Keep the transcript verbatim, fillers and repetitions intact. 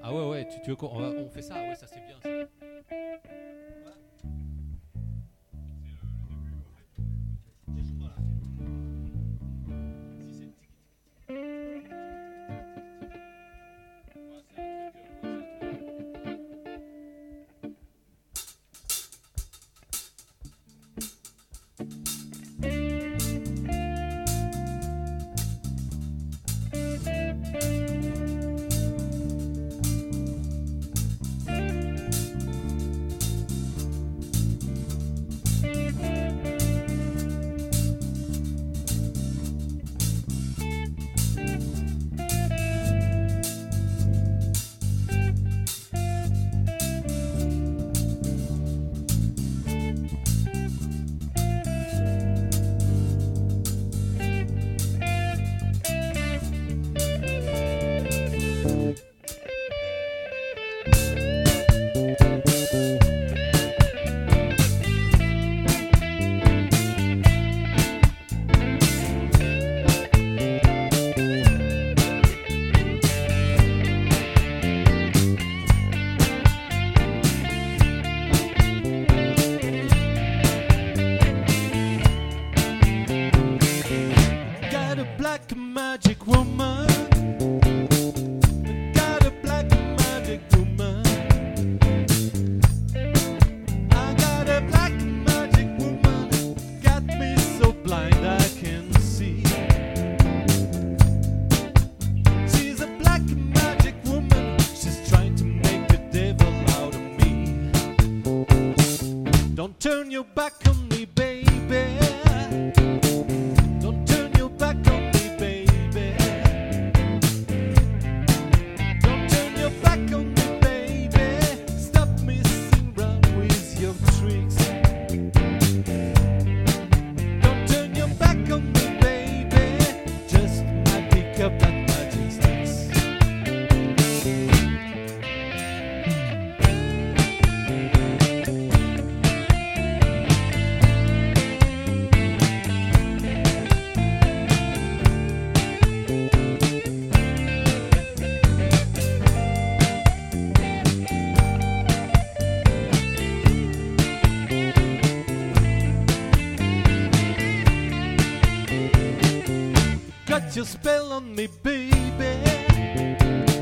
Ah ouais, ouais, tu, tu veux qu'on on, va- on fait ça? Ouais, ça c'est bien ça. Got a black magic woman. Got a black magic woman. I got a black magic woman. Got me so blind I can see. She's a black magic woman. She's trying to make the devil out of me. Don't turn your back on me, baby. Don't turn your back on me, baby. Don't turn your back on me, baby. Stop messing around with your tricks. Don't turn your back on me, baby. Just might pick up that magic sticks. Got your spell on me, baby.